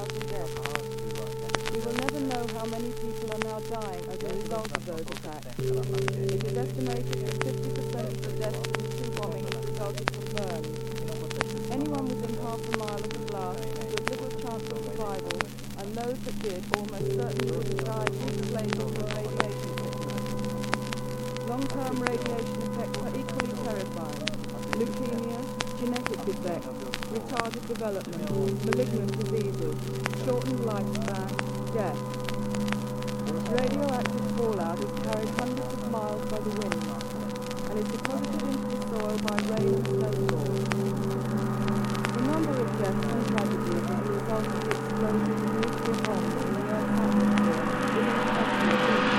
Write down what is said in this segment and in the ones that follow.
thousand deaths. We will never know how many people are now dying as a result of those attacks. It is estimated that 50% of the deaths in the two bombings resulted from burns. Anyone within half a mile of the blast stood little chance of survival, and those that did almost certainly would have died displaced from radiation sickness. Long-term radiation effects are equally terrifying. Leukemia, genetic defects, retarded development, malignant diseases, shortened lifespan, death. Radioactive fallout is carried hundreds of miles by the wind and is deposited into the soil by rain and snowfall. The number of deaths and tragedies as a result of the explosion of nuclear bombs in the Earth's atmosphere is incalculable.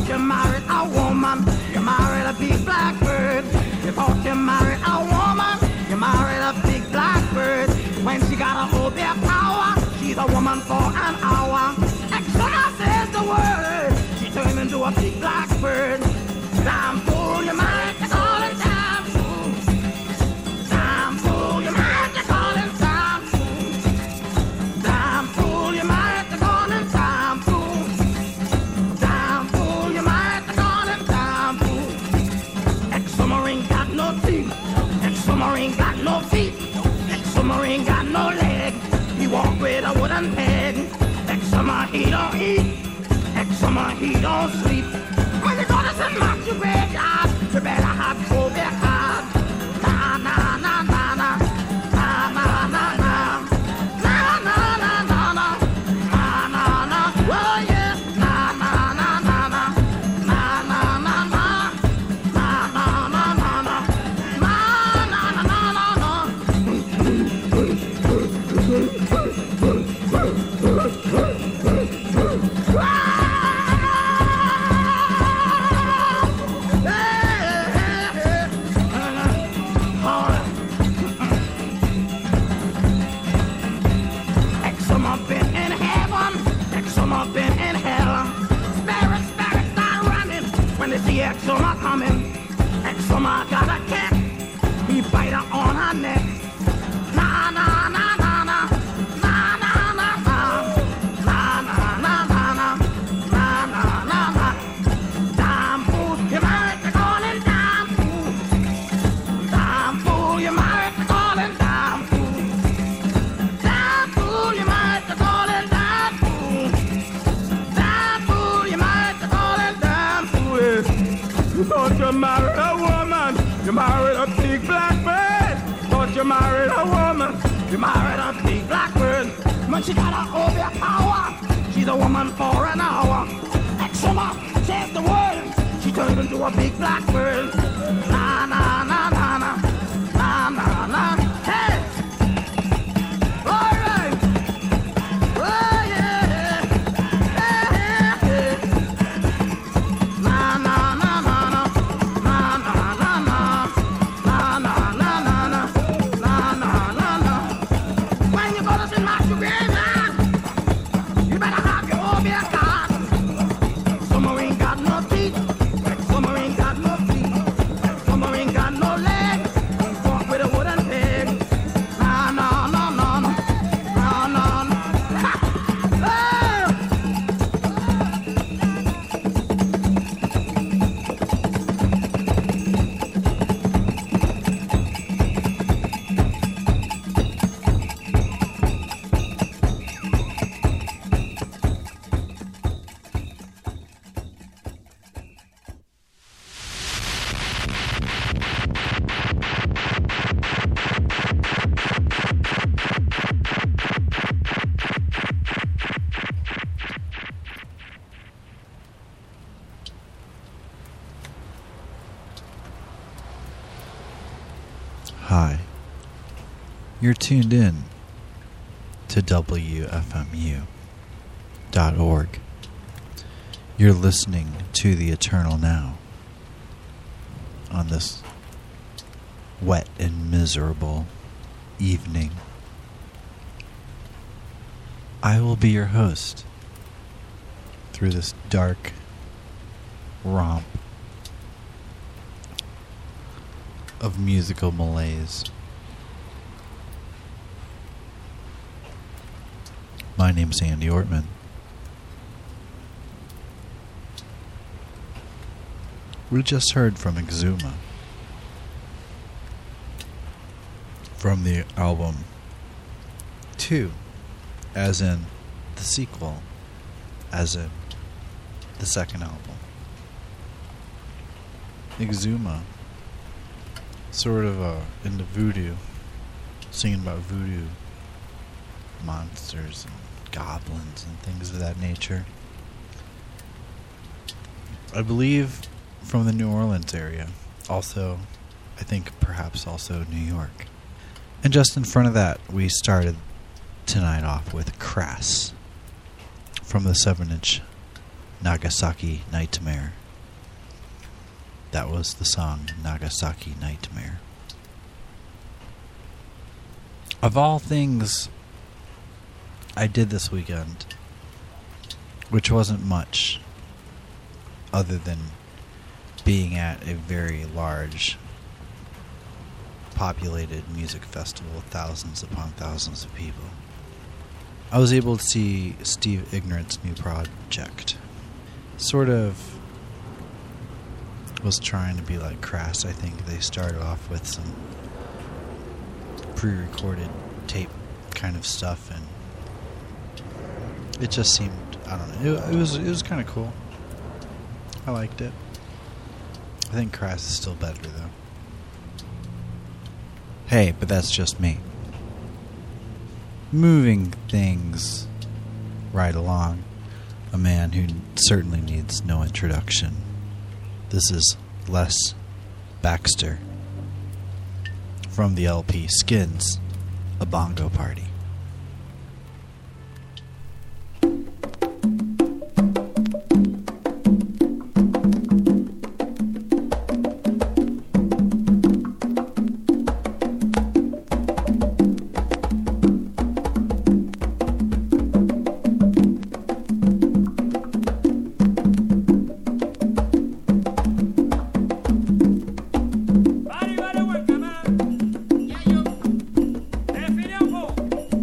thought you married a woman, you married a big blackbird. You thought you married a woman, you married a big blackbird. When she got a whole bit of power, she's a woman for an hour. Exuma says the word, she turned into a big blackbird. Damn fool, you married to call it damn fool. Damn fool, you married to call it damn fool. Damn fool, you married to call it damn fool. Damn fool, you married to call it damn fool. Exuma ain't got no teeth, Exuma ain't got no feet, Exuma ain't got no leg. He walk with a wooden peg. Exuma he don't eat, Exuma he don't sleep. When you go to St. Matthew graveyard, you better have go back hard. Na na na na na, na na na na, na na na na na, na na na. Oh yeah, na na na na na, na na na na, na na na na na, Exuma been in heaven, Exuma been in hell. Spirits start running when they see Exuma coming. Exuma got a cat, he bite her on her neck. Na na na na na, na na na na, na na na na na, na na na na. Damn fool, you married to call him damn fool. Damn fool, you married to call him damn fool. Damn fool, you married to call him damn fool. Damn fool, you married to call him damn fool. You thought you married a woman, you married a big blackbird. Thought you married a woman, you married a big blackbird. When she got a whole bit of power, she's a woman for an hour. Exuma says the word, she turned into a big blackbird. Na na na na na, na na na. Hey, all right. Oh yeah, hey, hey, hey. Na na na na na, na na na na, na na na na na, na na na na. When you go to St. Matthew graveyard, you better have your own beer card. Exuma ain't got no teeth, Exuma ain't got no feet, Exuma ain't got no legs. He walk with a wooden peg. Na na na na na, na na na. Ha! Oh! Hi, you're tuned in to WFMU.org. You're listening to The Eternal Now on this wet and miserable evening. I will be your host through this dark romp of musical malaise. My name's Andy Ortman. We just heard from Exuma from the album 2, as in the sequel, as in the second album. Exuma, sort of into voodoo, singing about voodoo monsters and goblins and things of that nature. I believe from the New Orleans area. Also, I think perhaps also New York. And just in front of that, we started tonight off with Crass from the 7-inch Nagasaki Nightmare. That was the song, Nagasaki Nightmare. Of all things I did this weekend, which wasn't much other than being at a very large populated music festival with thousands upon thousands of people, I was able to see Steve Ignorant's new project. Sort of was trying to be like Crass. I think they started off with some pre-recorded tape kind of stuff, and it just seemed, I don't know, it was kind of cool. I liked it. I think Crass is still better though. Hey, but that's just me. Moving things right along, a man who certainly needs no introduction. This is Les Baxter from the LP Skins, A Bongo Party. Vale, vale, buen camán. Ya yo. Define un poco.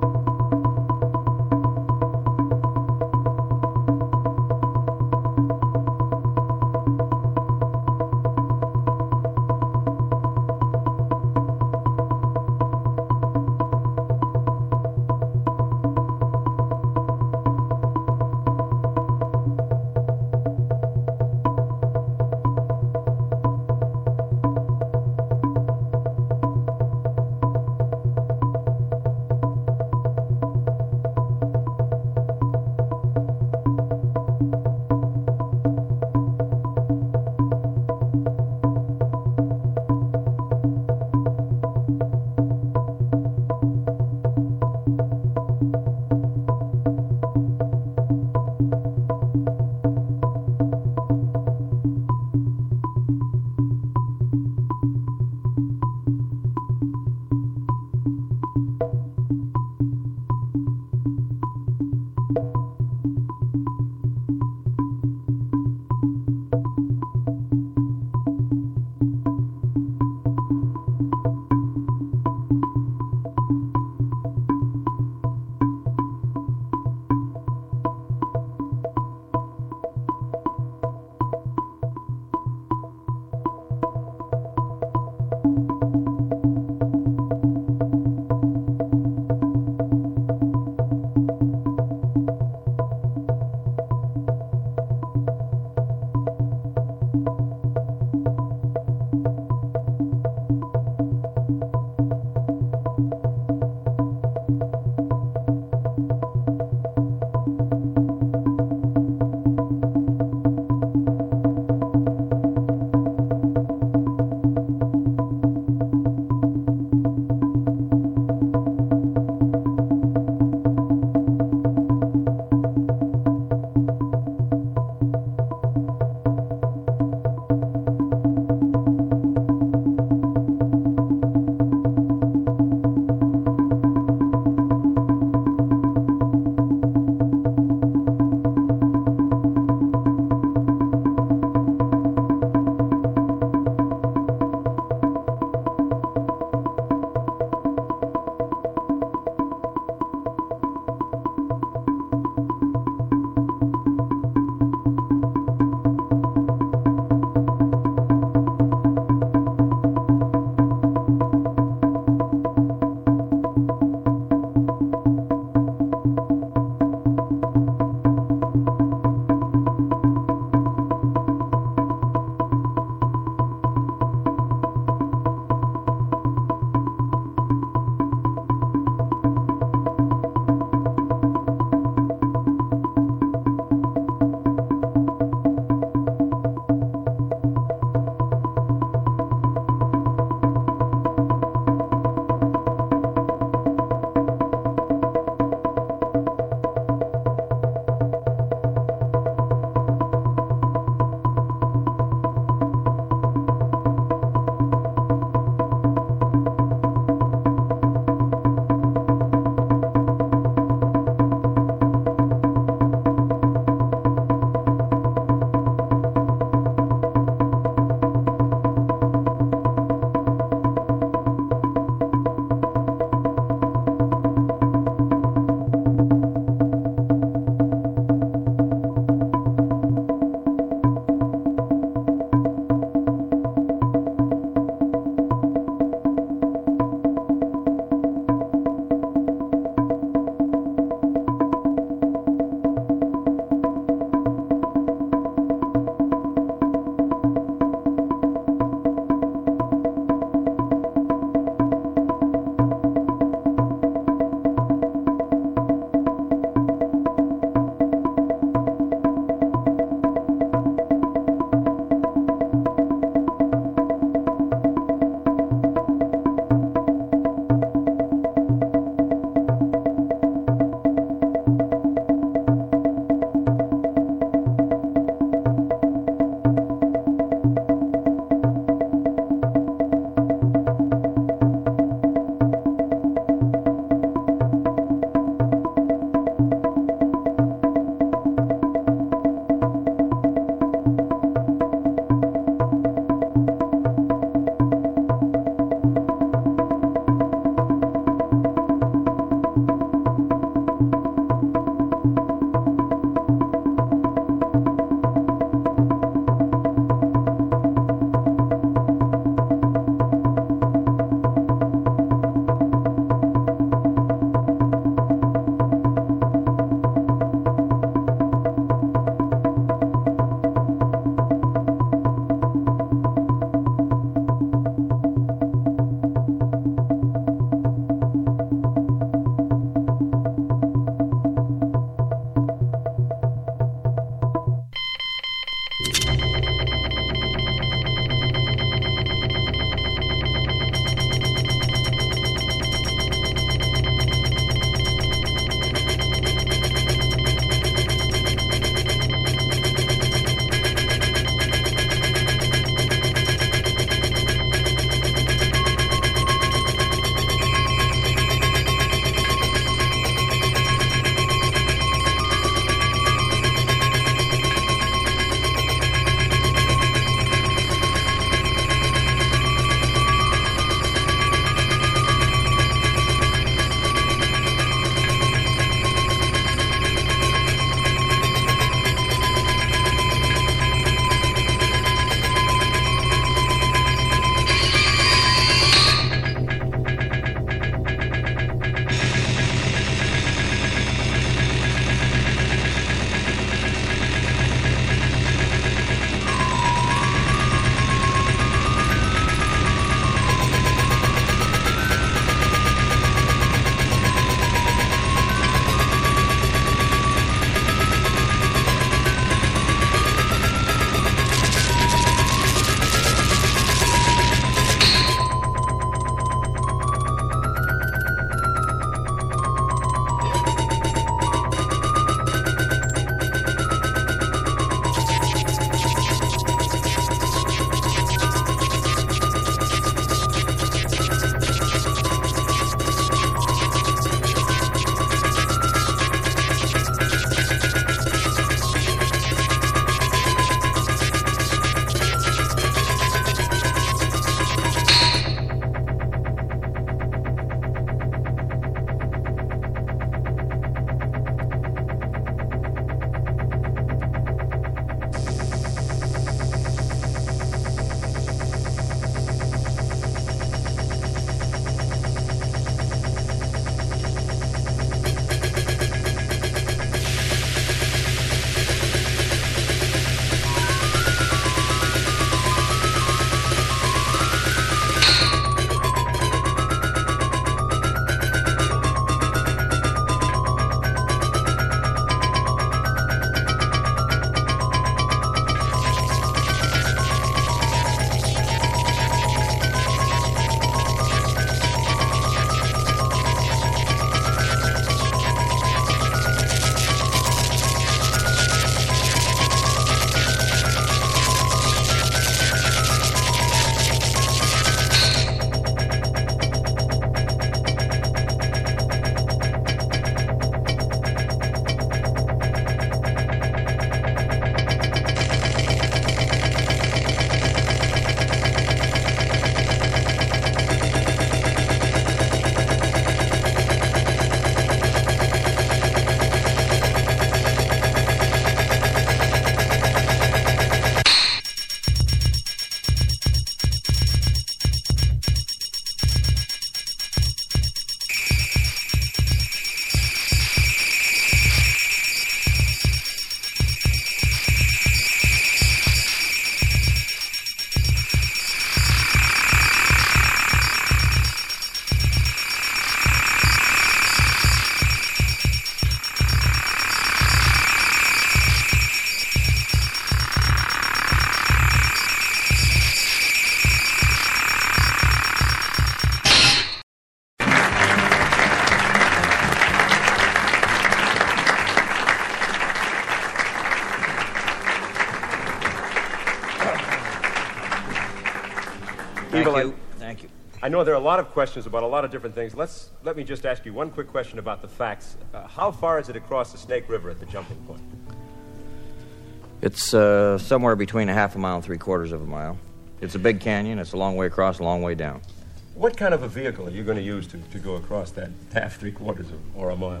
Michael, Thank you. I know there are a lot of questions about a lot of different things. Let me just ask you one quick question about the facts. How far is it across the Snake River at the jumping point? It's somewhere between a half a mile and 3/4 of a mile. It's a big canyon. It's a long way across, a long way down. What kind of a vehicle are you going to use to go across that half, 3/4 or a mile?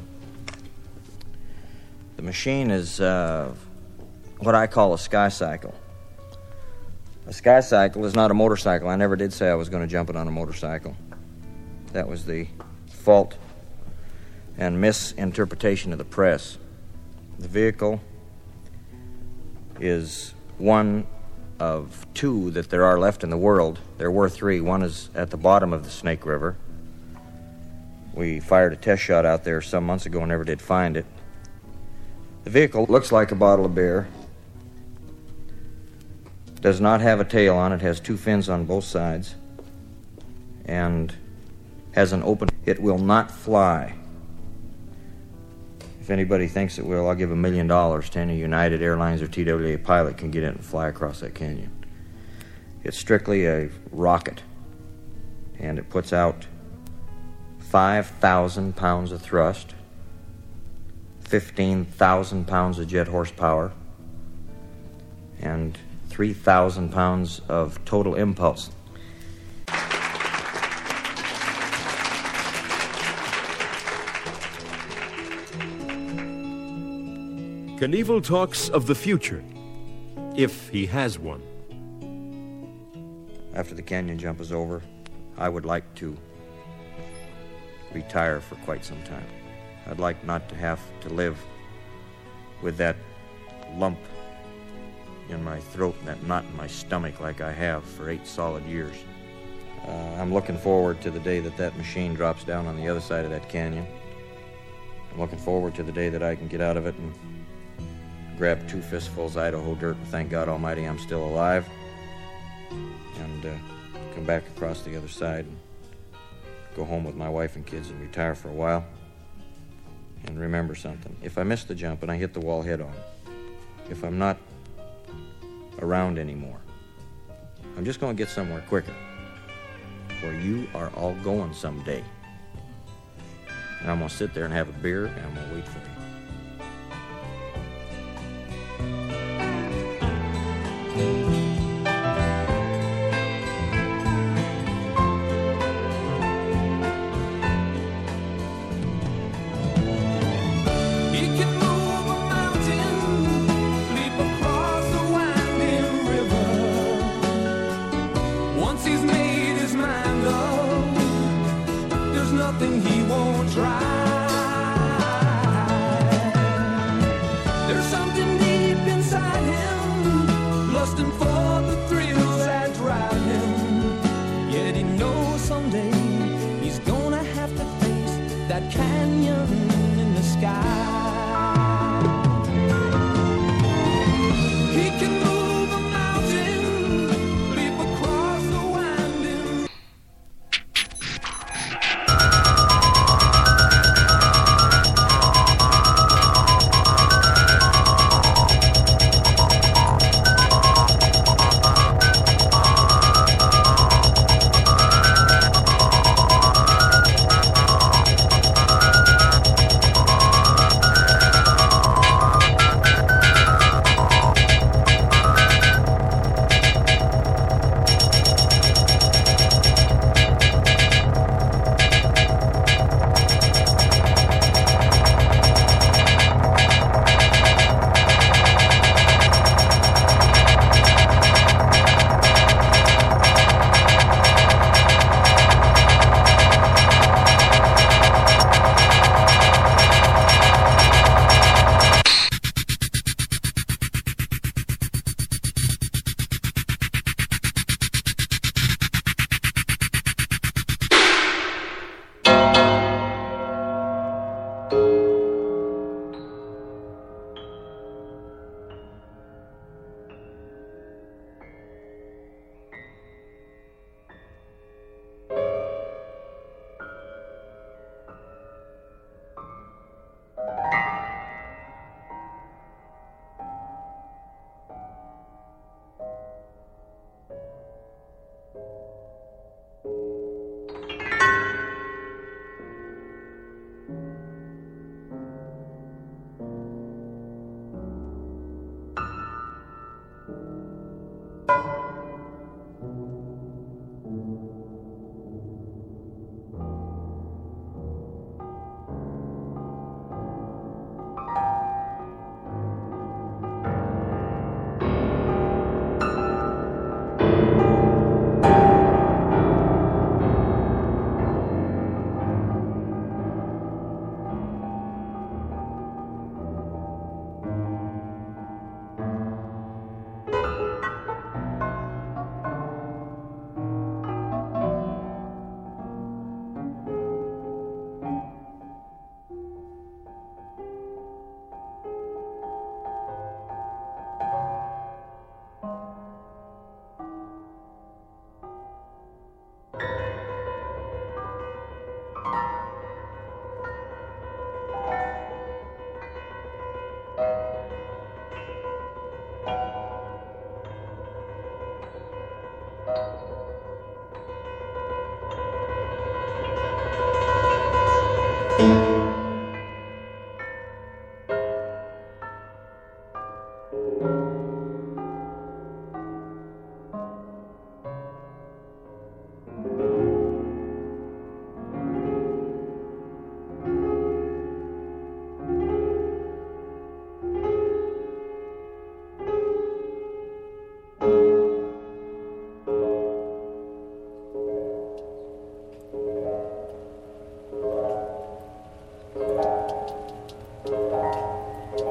The machine is what I call a sky cycle. A sky cycle is not a motorcycle. I never did say I was going to jump it on a motorcycle. That was the fault and misinterpretation of the press. The vehicle is one of two that there are left in the world. There were three. One is at the bottom of the Snake River. We fired a test shot out there some months ago and never did find it. The vehicle looks like a bottle of beer. Does not have a tail on it, has two fins on both sides, and has an open... It will not fly. If anybody thinks it will, I'll give $1 million to any United Airlines or TWA pilot can get in and fly across that canyon. It's strictly a rocket, and it puts out 5,000 pounds of thrust, 15,000 pounds of jet horsepower, and 3,000 pounds of total impulse. Knievel talks of the future, if he has one. After the canyon jump is over, I would like to retire for quite some time. I'd like not to have to live with that lump in my throat and that knot in my stomach like I have for 8 solid years. I'm looking forward to the day that machine drops down on the other side of that canyon. I'm looking forward to the day that I can get out of it and grab 2 fistfuls of Idaho dirt and thank God Almighty I'm still alive, and come back across the other side and go home with my wife and kids and retire for a while. And remember something, if I miss the jump and I hit the wall head on, if I'm not around anymore, I'm just going to get somewhere quicker, for you are all going someday. And I'm going to sit there and have a beer and I'm going to wait for you.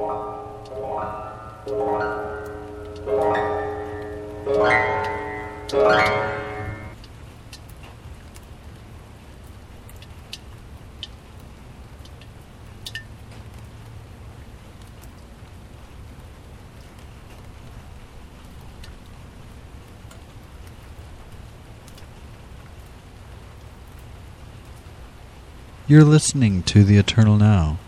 You're listening to The Eternal Now.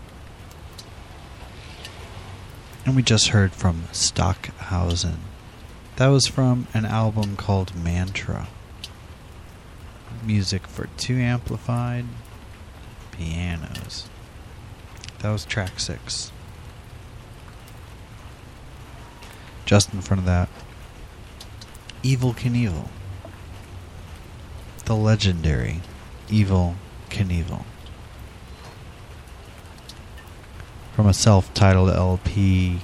And we just heard from Stockhausen. That was from an album called Mantra. Music for 2 amplified pianos. That was track 6. Just in front of that, Evel Knievel. The legendary Evel Knievel. From a self-titled LP,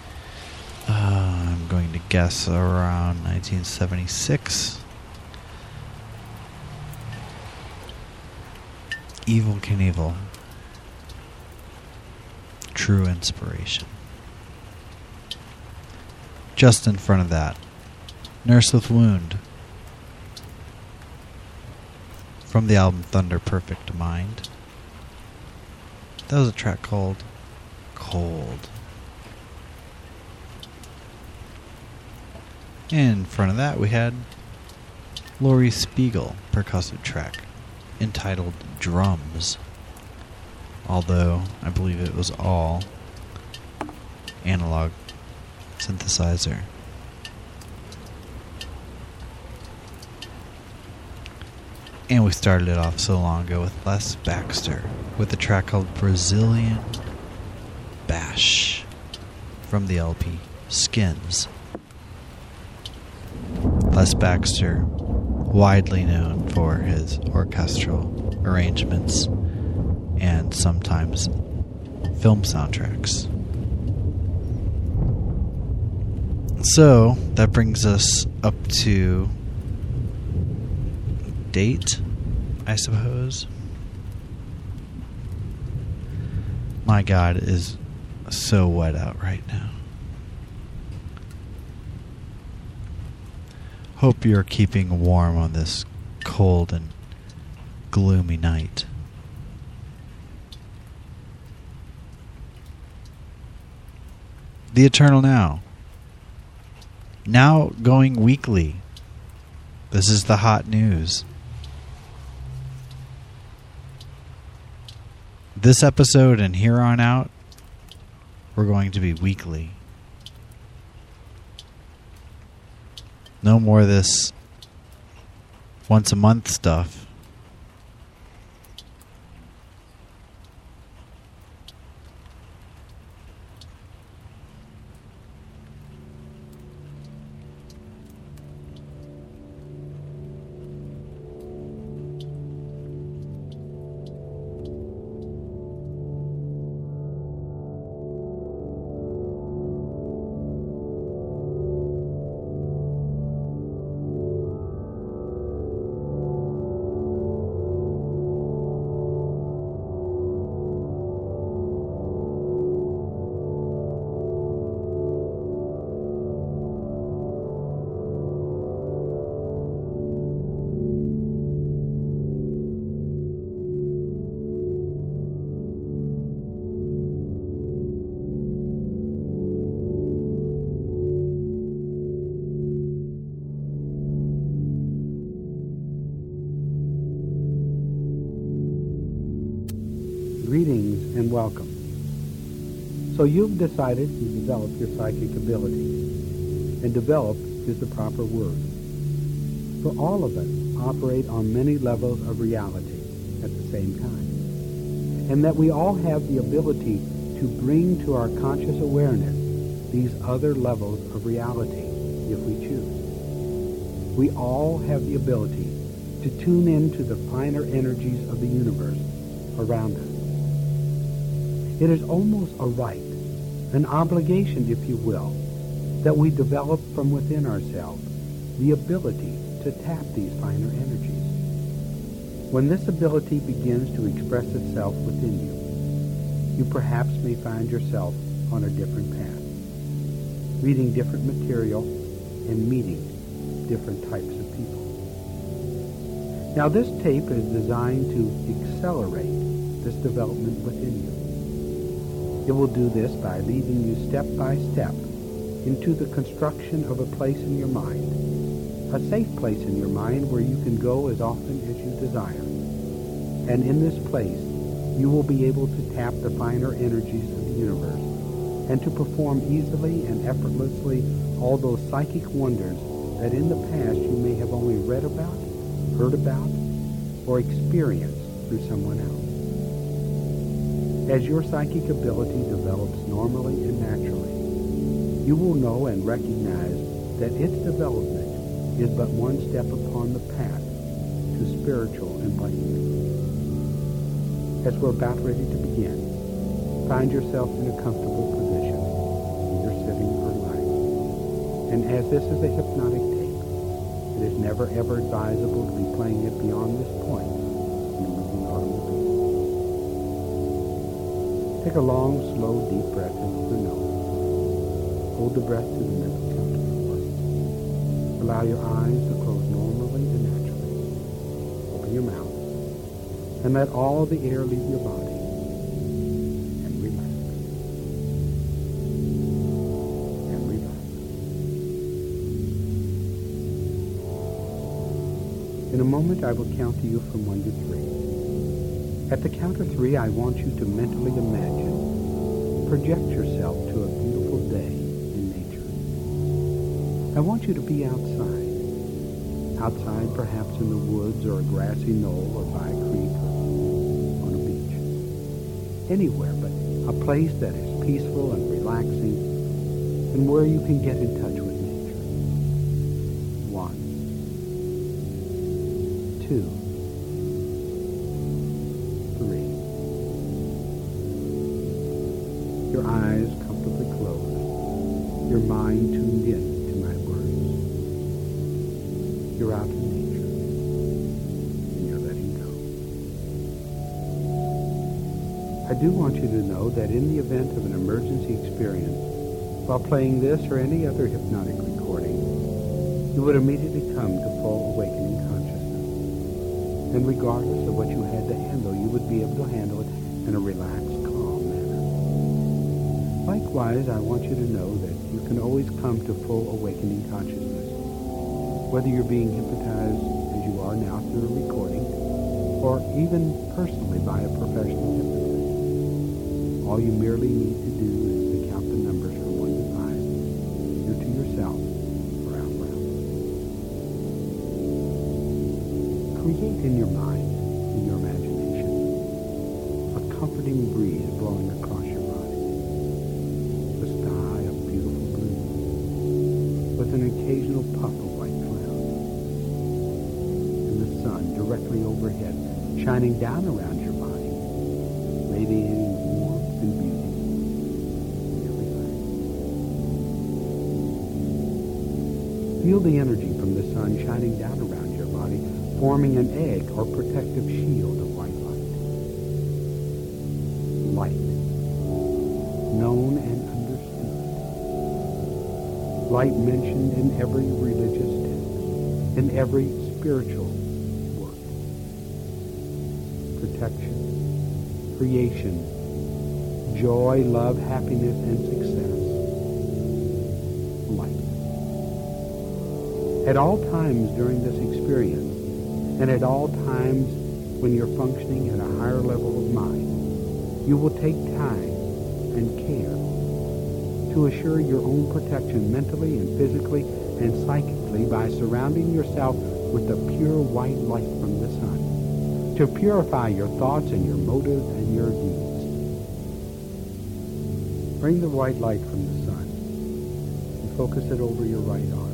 I'm going to guess around 1976. Evel Knievel. True inspiration. Just in front of that, Nurse with Wound. From the album Thunder Perfect Mind. That was a track called Cold. And in front of that we had Laurie Spiegel percussive track entitled Drums. Although I believe it was all analog synthesizer. And we started it off so long ago with Les Baxter with a track called Brazilian Bash from the LP Skins. Les Baxter, widely known for his orchestral arrangements and sometimes film soundtracks. So that brings us up to date, I suppose. My God, it is so wet out right now. Hope you're keeping warm on this cold and gloomy night. The Eternal Now. Now going weekly. This is the hot news. This episode and here on out, we're going to be weekly. No more of this once a month stuff. Greetings and welcome. So you've decided to develop your psychic abilities, and develop is the proper word. For all of us operate on many levels of reality at the same time, and that we all have the ability to bring to our conscious awareness these other levels of reality if we choose. We all have the ability to tune into the finer energies of the universe around us. It is almost a right, an obligation, if you will, that we develop from within ourselves the ability to tap these finer energies. When this ability begins to express itself within you, you perhaps may find yourself on a different path, reading different material and meeting different types of people. Now this tape is designed to accelerate this development within you. It will do this by leading you step by step into the construction of a place in your mind, a safe place in your mind where you can go as often as you desire. And in this place, you will be able to tap the finer energies of the universe and to perform easily and effortlessly all those psychic wonders that in the past you may have only read about, heard about, or experienced through someone else. As your psychic ability develops normally and naturally, you will know and recognize that its development is but one step upon the path to spiritual enlightenment. As we're about ready to begin, find yourself in a comfortable position, either sitting or lying. And as this is a hypnotic tape, it is never ever advisable to be playing it beyond this point in a moving automobile. Take a long, slow, deep breath into the nose. Hold the breath to the mental count of 4. Allow your eyes to close normally and naturally. Open your mouth and let all the air leave your body and relax. And relax. In a moment, I will count to you from 1 to 3. At the count of 3, I want you to mentally imagine, project yourself to a beautiful day in nature. I want you to be outside perhaps in the woods or a grassy knoll or by a creek or on a beach. Anywhere but a place that is peaceful and relaxing and where you can get in touch with nature. 1, 2, 3. Your eyes comfortably closed, your mind tuned in to my words. You're out in nature, and you're letting go. I do want you to know that in the event of an emergency experience, while playing this or any other hypnotic recording, you would immediately come to full awakening consciousness. And regardless of what you had to handle, you would be able to handle it in a relaxed, calm manner. Likewise, I want you to know that you can always come to full awakening consciousness, whether you're being hypnotized as you are now through a recording, or even personally by a professional hypnotist. All you merely need to do is to count the numbers from 1 to 5, either to yourself or out loud. Create in your mind, in your imagination, a comforting breeze blowing across your body, a sky of beautiful blue, with an occasional puff of white cloud, and the sun directly overhead, shining down around your body, radiating warmth and beauty in every life. Feel the energy from the sun shining down around your body, forming an egg or protective shield of white light. Light, known and understood. Light mentioned in every religious text, in every spiritual work. Protection, creation, joy, love, happiness, and success. Light. At all times during this experience, and at all times when you're functioning at a higher level of mind, you will take time and care to assure your own protection mentally and physically and psychically by surrounding yourself with the pure white light from the sun, to purify your thoughts and your motives and your deeds. Bring the white light from the sun and focus it over your right arm.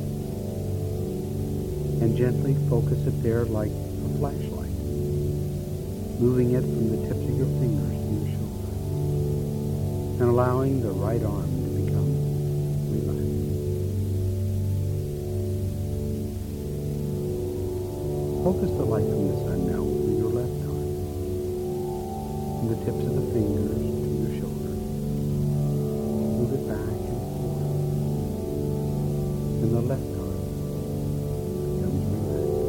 And gently focus it there like a flashlight, moving it from the tips of your fingers to your shoulder, and allowing the right arm to become relaxed. Focus the light from the sun now over your left arm, from the tips of the fingers to your shoulder, left arm becomes relaxed.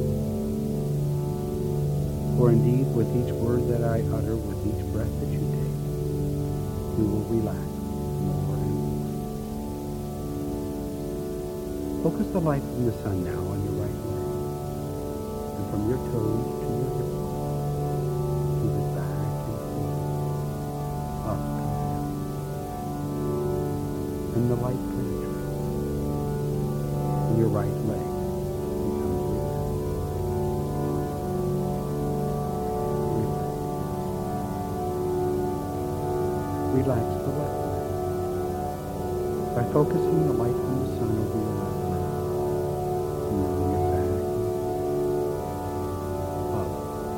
For indeed, with each word that I utter, with each breath that you take, you will relax more and more. Focus the light from the sun now on your right leg, and from your toes to your hip bone, move it back and forth, up and down. And the light penetrates, and your right leg becomes relaxed. Relax the left leg by focusing the light from the sun over your left leg, and moving it back, up,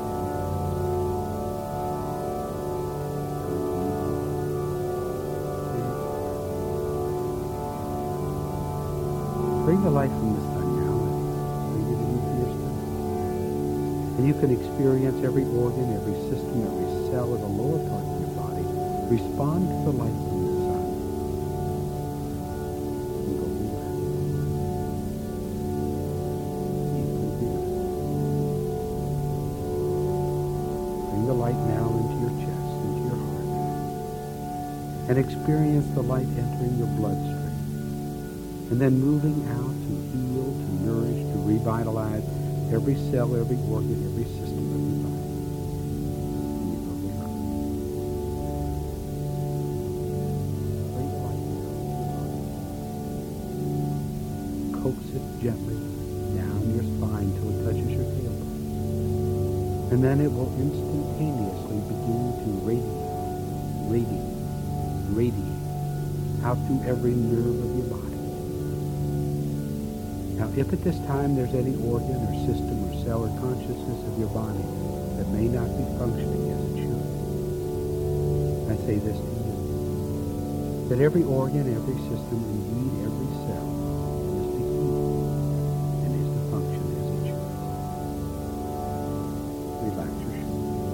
bring the light from the sun now and bring it into your stomach. And you can experience every organ, every system, every cell of the lower part of your body respond to the light from the sun. And go relax. Deeply relax. Bring the light now into your chest, into your heart, and experience the light entering your bloodstream, and then moving out to heal, to nourish, to revitalize every cell, every organ, every system of your body. And you go relax. Bring the light down to your body. Coax it gently down your spine till it touches your tailbone. And then it will instantaneously begin to radiate out through every nerve of your body. Now, if at this time there's any organ or system or cell or consciousness of your body that may not be functioning as it should, I say this to you, that every organ, every system, indeed every cell is to heal and is to function as it should. Relax your shoulders,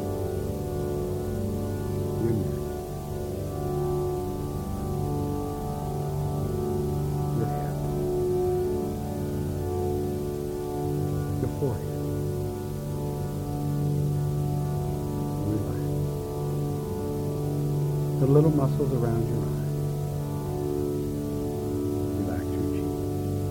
your neck, your head, your forehead. Relax. The little muscles around your eyes. Relax your cheeks.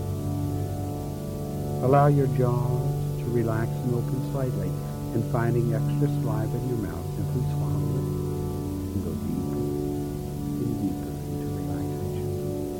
Allow your jaws to relax and open slightly, and finding extra saliva in your mouth, simply swallow it and go deeper and deeper into relaxation.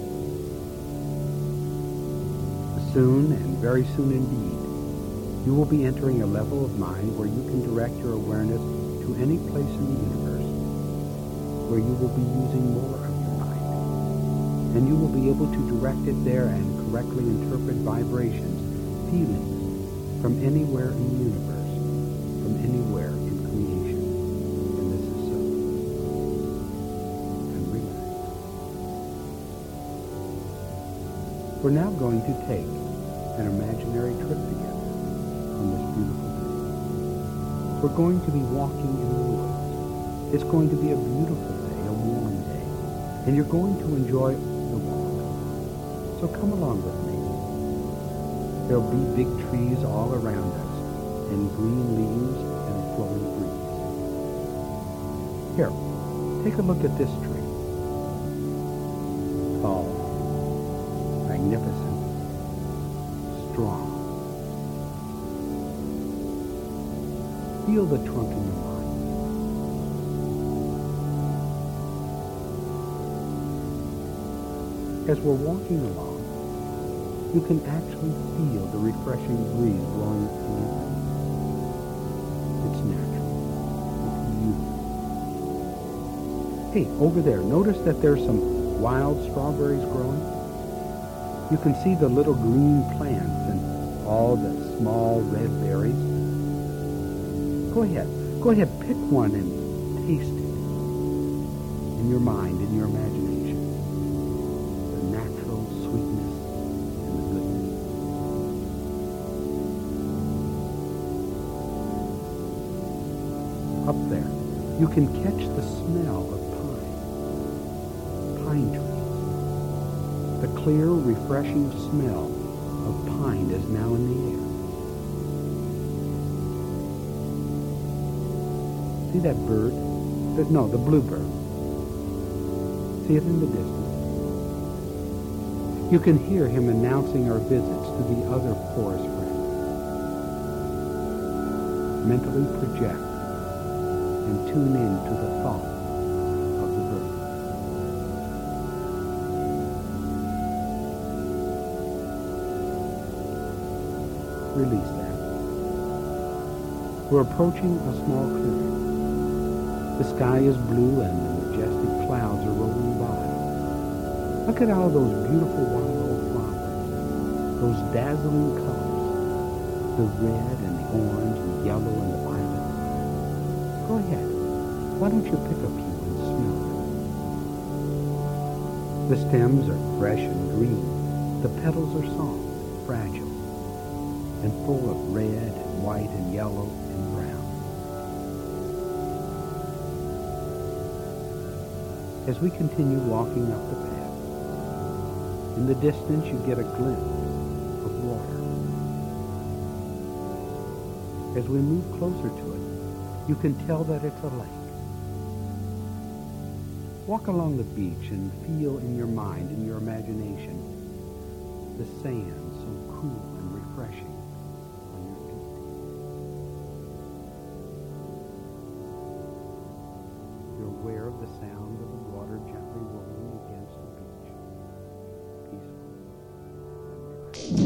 Soon, and very soon indeed, you will be entering a level of mind where you can direct your awareness to any place in the universe where you will be using more of your mind. And you will be able to direct it there and correctly interpret vibrations, feelings from anywhere in the universe, from anywhere in creation. And this is so. And relax. We're now going to take an imaginary trip together on this beautiful day. We're going to be walking in the woods. It's going to be a beautiful day, a warm day, and you're going to enjoy the walk. So come along with me. There'll be big trees all around us, and green leaves and a flowing breeze. Here, take a look at this tree. Tall, magnificent, strong. Feel the trunk in your mind. As we're walking along, you can actually feel the refreshing breeze blowing through your face. It's natural. It's you. Hey, over there, notice that there's some wild strawberries growing? You can see the little green plants and all the small red berries. Go ahead, pick one and taste it in your mind, in your imagination. The natural sweetness and the goodness. Up there, you can catch the smell of pine trees, the clear, refreshing smell of pine is now in the air. See that bird? The bluebird. See it in the distance. You can hear him announcing our visits to the other forest friends. Mentally project and tune in to the thought of the bird. Release that. We're approaching a small clearing. The sky is blue and the majestic clouds are rolling by. Look at all those beautiful wildflowers, those dazzling colors, the red and the orange and yellow and the violet. Go ahead. Why don't you pick a few and smell them? The stems are fresh and green. The petals are soft, fragile, and full of red and white and yellow and brown. As we continue walking up the path, in the distance you get a glimpse of water. As we move closer to it, you can tell that it's a lake. Walk along the beach and feel in your mind, in your imagination, the sand so cool and refreshing on your feet. You're aware of the sound of the water gently rolling against the beach. Peaceful and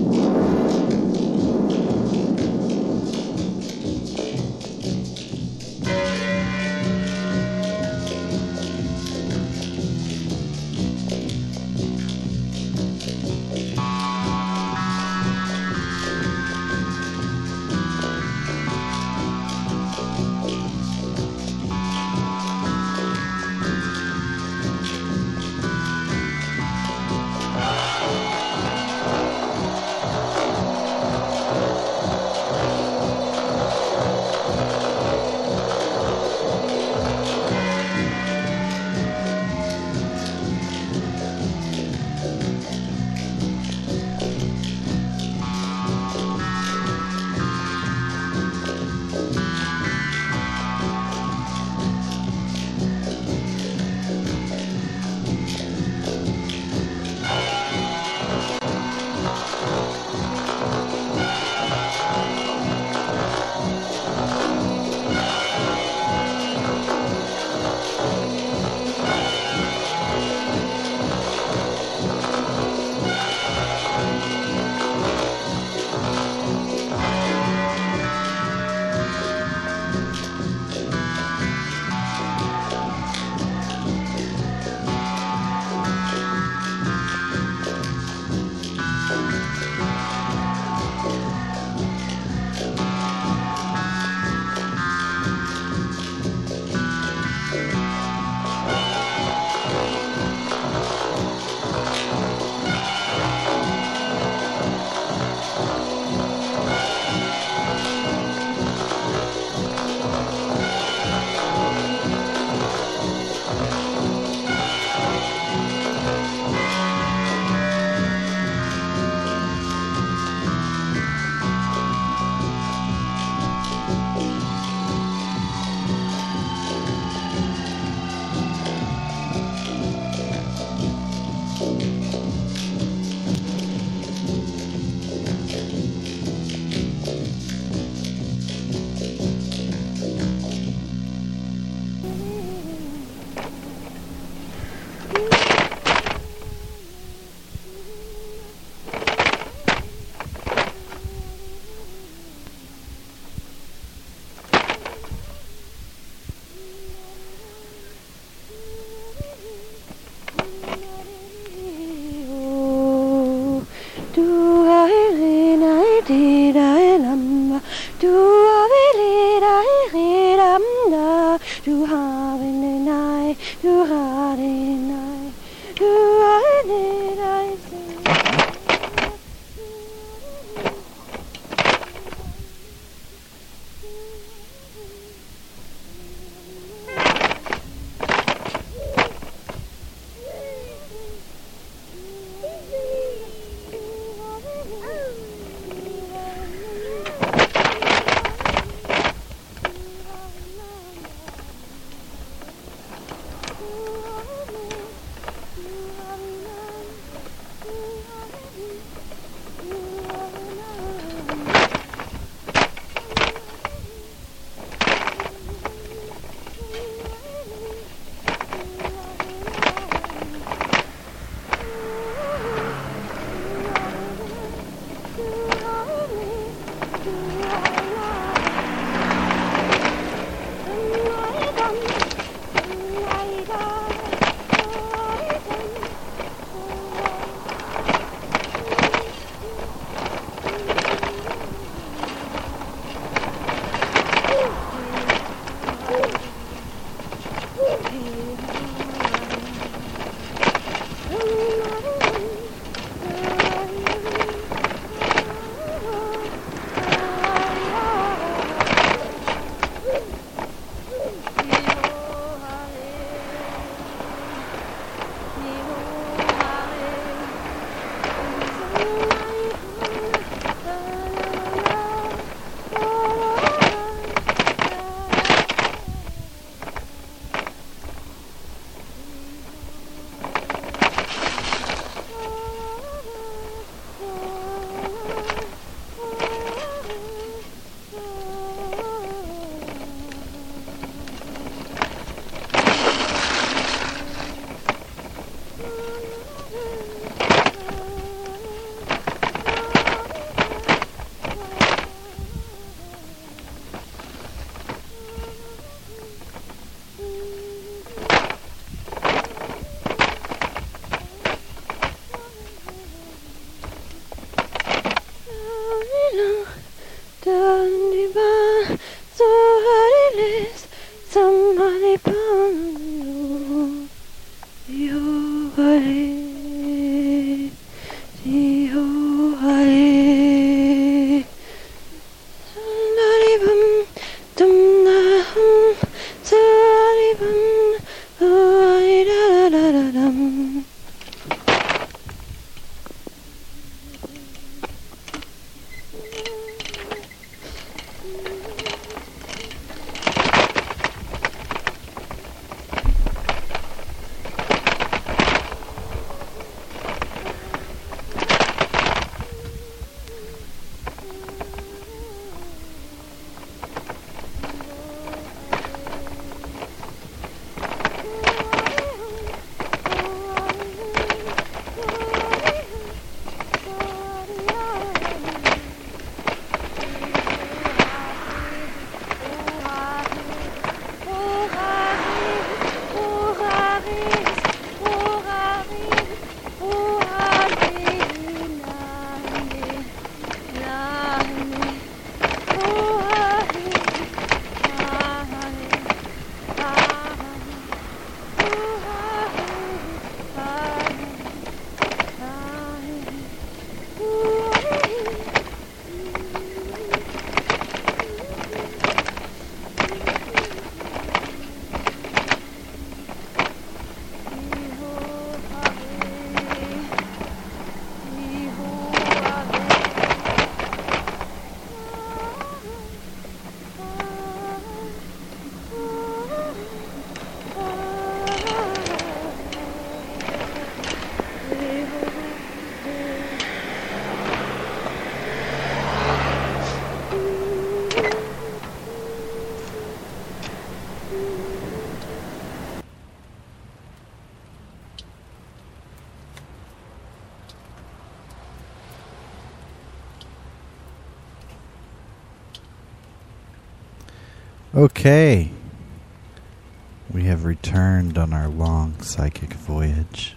Okay. We have returned on our long psychic voyage.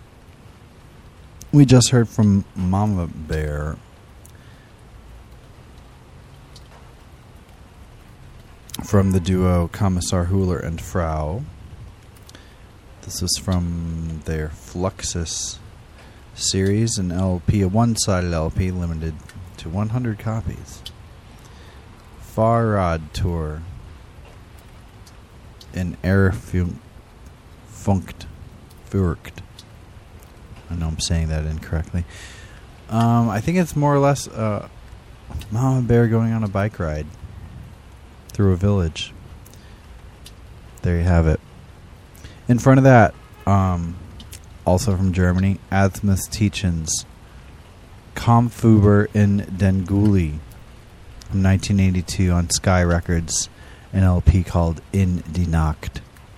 We just heard from Mama Bear from the duo Commissar Huler and Frau. This is from their Fluxus series, an LP, a one-sided LP limited to 100 copies. Fahrrad Tour in Erfunkt. I know I'm saying that incorrectly. I think it's more or less Mama Bear going on a bike ride through a village. There you have it. In front of that, also from Germany, Asmus Tietjens, Kampfhuber in Den Gully, from 1982 on Sky Records, an LP called In die Nacht.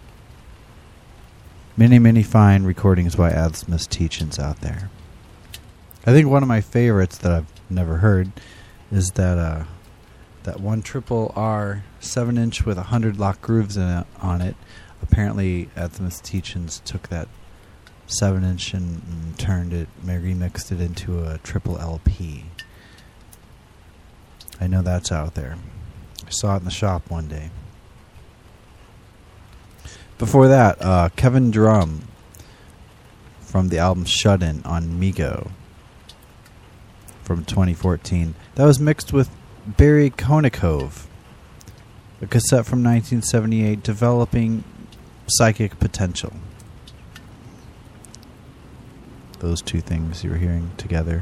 Many, many fine recordings by Asmus Tietjens out there. I think one of my favorites that I've never heard is that that one triple R 7-inch with 100 lock grooves on it. Apparently, Asmus Tietjens took that 7-inch and turned it, remixed it into a triple LP. I know that's out there. I saw it in the shop one day. Before that, Kevin Drum from the album Shut In on Migo from 2014. That was mixed with Barry Konikoff, a cassette from 1978, Developing Psychic Potential. Those two things you were hearing together.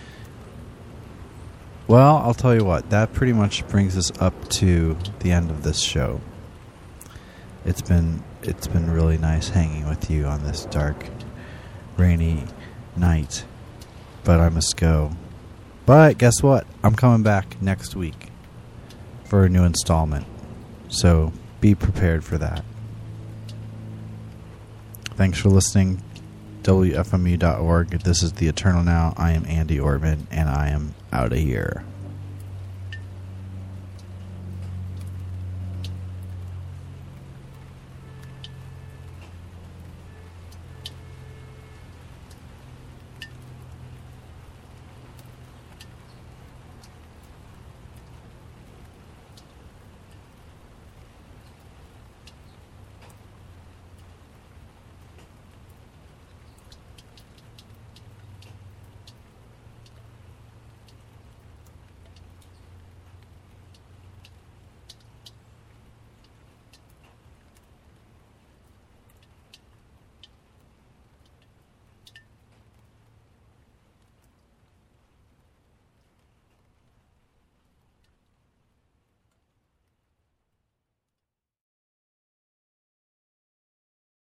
Well, I'll tell you what, that pretty much brings us up to the end of this show. It's been really nice hanging with you on this dark, rainy night, but I must go. But guess what? I'm coming back next week for a new installment, so be prepared for that. Thanks for listening. WFMU.org. This is The Eternal Now. I am Andy Ortman, and I am out of here.